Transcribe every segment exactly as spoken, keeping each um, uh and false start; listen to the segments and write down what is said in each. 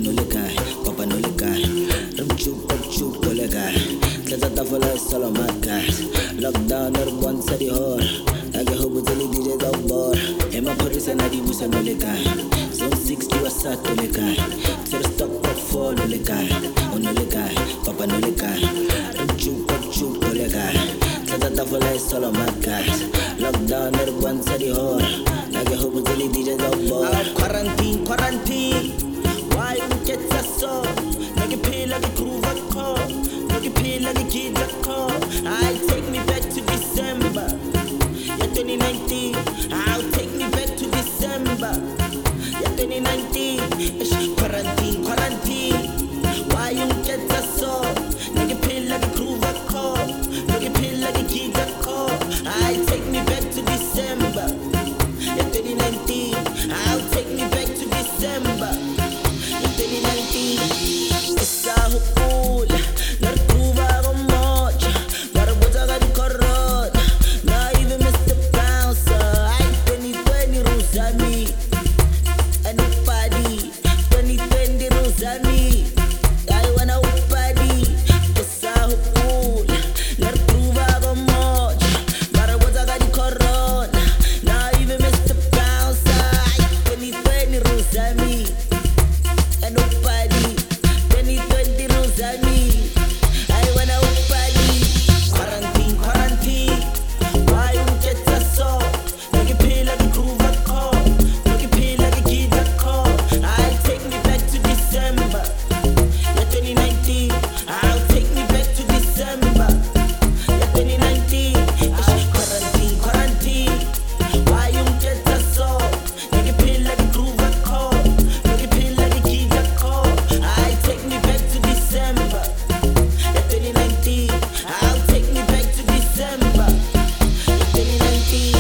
no le cae, papa no le cae. Rum chup, pop chup, no le cae. Tlatsa tafole solo my guys. Lockdown or one sa di hor. Lagi ho buteli D Js out bar. Ema phorisa na di busa no le cae. Zone six di wasa no le cae. Zero stock pop four no le cae. Oh no le cae, papa no le cae. Rum chup, pop chup, no le cae. Tlatsa tafole solo my guys. Lockdown or one sa di hor. Lagi ho buteli D Js out bar. Quarantine, quarantine. Why you get that so? Like a pill, like a groove a call. Like a pill, like a kid a call. I take me back to December. Yeah, twenty nineteen. I'll take me back to December. Yeah, twenty nineteen. Quarantine, quarantine. Why you get that so? Like a pill, like a groove a call. Like a pill, like a kid a call. I take me back to December. Yeah, twenty nineteen. I'll take me back to December. twenty nineteen. Isa hukul narkuva gomoch narbuza ga dikorot na even Mister Bouncer I twenty twenty rusami and party twenty twenty rusami I wanna party. Isa hukul narkuva gomoch narbuza ga dikorot na even Mister Bouncer I twenty twenty rusami and nobody, twenty twenty rules on me. I wanna party. Quarantine, quarantine. Why you get us so? Like a pill, like a groove a call. Like a pill, like a kid a call. I'll take me back to December. Yeah, twenty nineteen. I'll take me back to December. Yeah, twenty nineteen. Quarantine, quarantine. Why you get us so? Like a pill, like a groove a call. Like a pill, like a kid a call. I take me back to December. Yeah, twenty nineteen. I'll take me back to December. Yeah, twenty nineteen.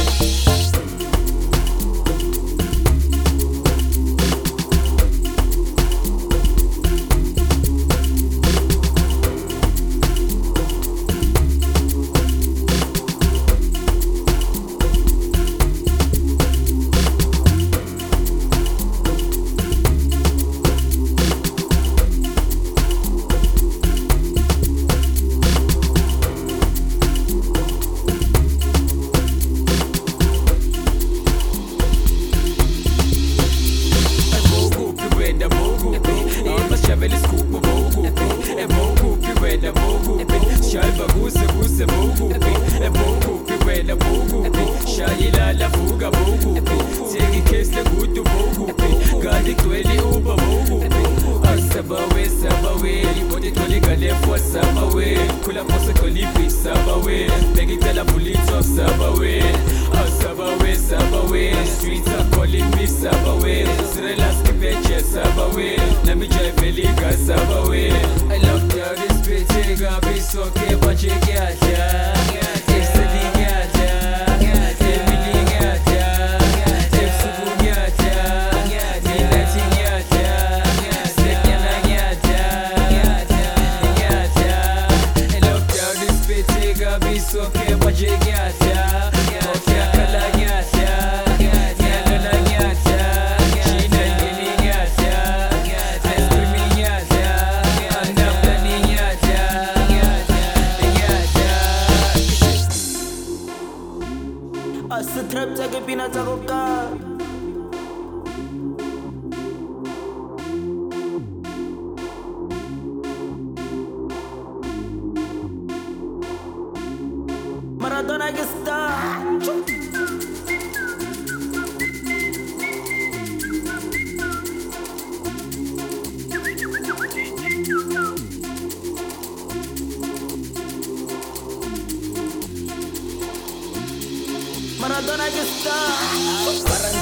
Streets are calling me Sabaway. Relax, keep it, yes, Sabaway. Let me drive a liga, Sabaway. I love you, this bitch, I be so okay, but you get ya. It's the thing, get ya. Everything, get ya. It's the boom, get ya. The lighting, get ya. Second, get ya. Get ya. I love you, this bitch, I be so okay, but you get ya. Okay, color, get ya. Asa trap sa pinatako ka. Maradona que está. Maradona que está.